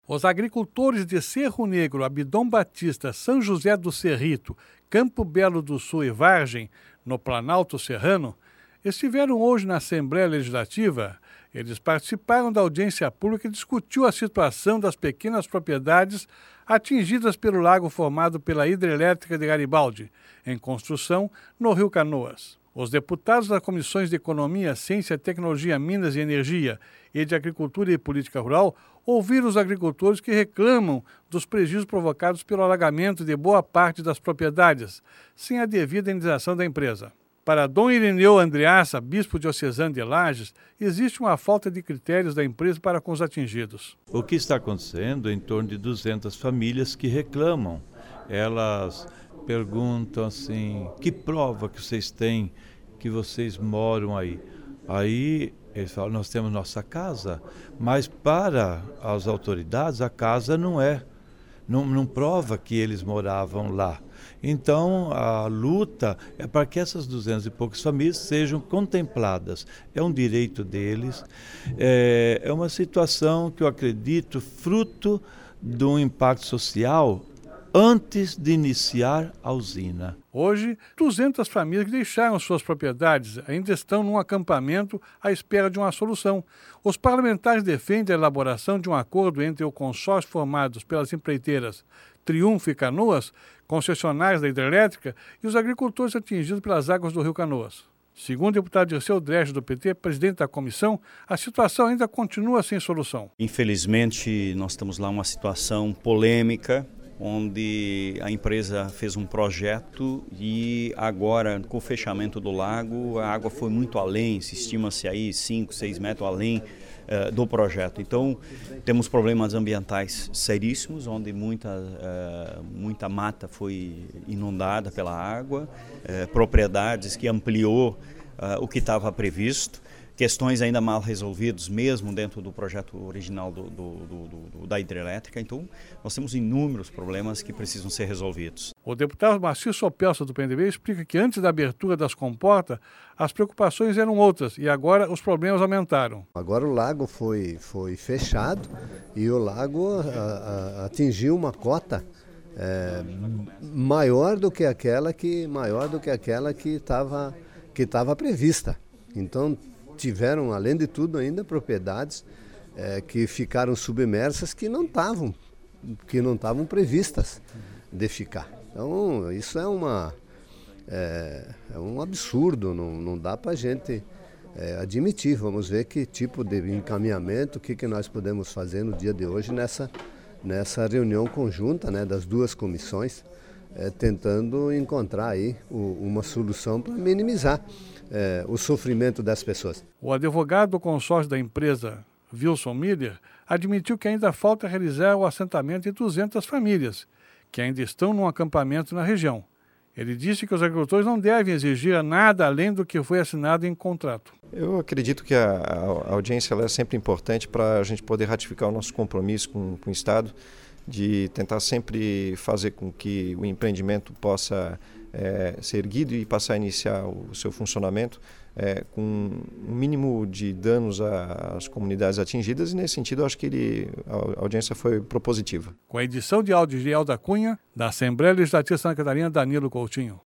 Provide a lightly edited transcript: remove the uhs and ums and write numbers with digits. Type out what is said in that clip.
Os agricultores de Cerro Negro, Abdom Batista, São José do Cerrito, Campo Belo do Sul e Vargem, no Planalto Serrano, estiveram hoje na Assembleia Legislativa. Eles participaram da audiência pública e discutiu a situação das pequenas propriedades atingidas pelo lago formado pela hidrelétrica de Garibaldi, em construção no Rio Canoas. Os deputados das comissões de Economia, Ciência, Tecnologia, Minas e Energia e de Agricultura e Política Rural ouviram os agricultores que reclamam dos prejuízos provocados pelo alagamento de boa parte das propriedades, sem a devida indenização da empresa. Para Dom Irineu Andreassa, bispo diocesano de Lages, existe uma falta de critérios da empresa para com os atingidos. O que está acontecendo é em torno de 200 famílias que reclamam. Elas perguntam assim, que prova que vocês têm que vocês moram aí? Aí eles falam, nós temos nossa casa, mas para as autoridades a casa não prova que eles moravam lá. Então a luta é para que essas 200 e poucas famílias sejam contempladas. É um direito deles, é uma situação que eu acredito fruto de um impacto social antes de iniciar a usina. Hoje, 200 famílias que deixaram suas propriedades ainda estão num acampamento à espera de uma solução. Os parlamentares defendem a elaboração de um acordo entre o consórcio formado pelas empreiteiras Triunfo e Canoas, concessionárias da hidrelétrica, e os agricultores atingidos pelas águas do Rio Canoas. Segundo o deputado Dirceu Dresch, do PT, presidente da comissão, a situação ainda continua sem solução. Infelizmente, nós temos lá uma situação polêmica, onde a empresa fez um projeto e agora, com o fechamento do lago, a água foi muito além, se estima-se aí 5, 6 metros além do projeto. Então, temos problemas ambientais seríssimos, onde muita mata foi inundada pela água, propriedades que ampliou o que estava previsto, questões ainda mal resolvidas, mesmo dentro do projeto original da hidrelétrica. Então, nós temos inúmeros problemas que precisam ser resolvidos. O deputado Marcio Sopelsa, do PNDB, explica que antes da abertura das comportas, as preocupações eram outras e agora os problemas aumentaram. Agora o lago foi fechado e o lago atingiu uma cota maior do que aquela que estava prevista. Então, tiveram, além de tudo, ainda propriedades que ficaram submersas que não estavam previstas de ficar. Então, isso é um absurdo, não dá para a gente admitir. Vamos ver que tipo de encaminhamento, o que nós podemos fazer no dia de hoje nessa reunião conjunta, né, das duas comissões, tentando encontrar aí uma solução para minimizar o sofrimento das pessoas. O advogado do consórcio da empresa, Wilson Miller, admitiu que ainda falta realizar o assentamento de 200 famílias, que ainda estão num acampamento na região. Ele disse que os agricultores não devem exigir nada além do que foi assinado em contrato. Eu acredito que a audiência ela é sempre importante para a gente poder ratificar o nosso compromisso com o Estado, de tentar sempre fazer com que o empreendimento possa ser erguido e passar a iniciar o seu funcionamento com um mínimo de danos às comunidades atingidas, e nesse sentido eu acho que a audiência foi propositiva. Com a edição de áudio de Elda Cunha, da Assembleia Legislativa de Santa Catarina, Danilo Coutinho.